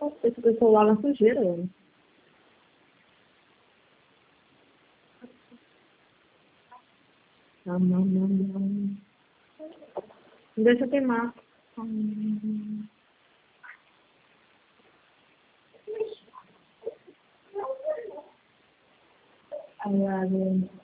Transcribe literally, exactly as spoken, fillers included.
Esse pessoal lá na sujeira, né? Não, não, não, não. Não deixa queimar. Hum. Ai, ai,